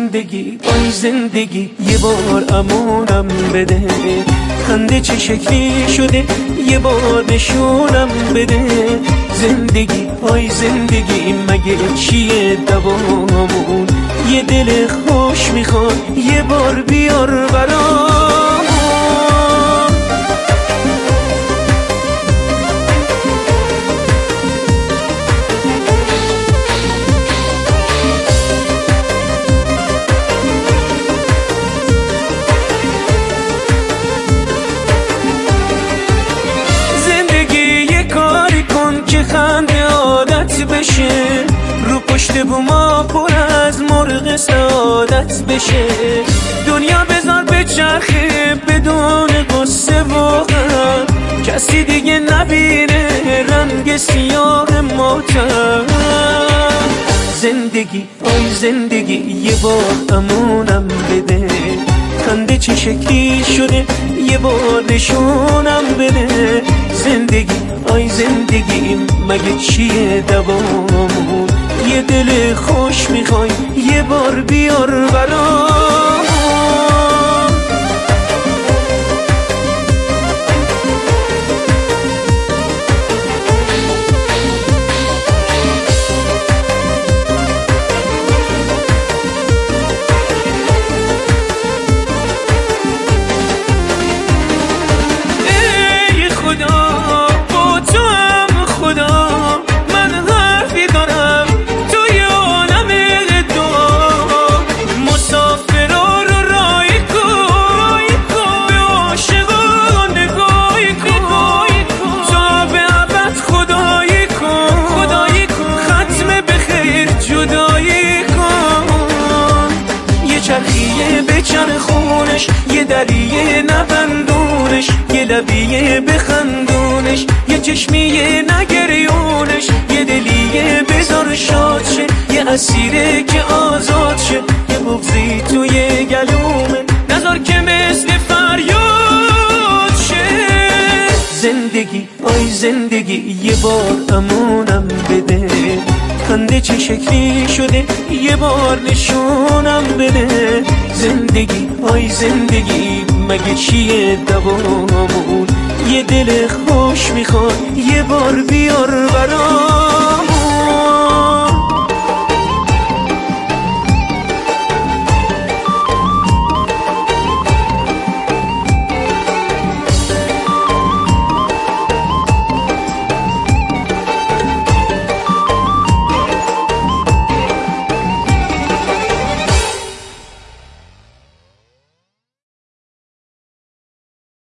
زندگی آی زندگی یه بار امونم بده، خنده چه شکلی شده یه بار نشونم بده. زندگی آی زندگی مگه چیه دوامون، یه دل خوش میخواد یه بار بیار برام. خنده عادت بشه، رو پشت بوما پر از مرغ سعادت بشه. دنیا بذار به چرخه بدون قصه و غم، کسی دیگه نبینه رنگ سیاه ماتم. زندگی آی زندگی یه بار امونم بده، خنده چه شکلی شده یه بار نشونم بده. زندگی آی زندگی مگه چیه دوامون، یه دل خوش میخوای یه بار بیار برام. به چرخونش یه دریه نبندونش، یه لبیه بخندونش، یه چشمیه نگریونش، یه دلیه بذار شاد شه، یه اسیره که آزاد شه، یه بغضی توی گلومه نذار که مثل فریاد شه. زندگی آی زندگی یه بار امونم بده، خنده چه شکلی شده یه بار نشونم بده. زندگی آی زندگی مگه چیه دوامون، یه دل خوش میخواد یه بار بیار برام.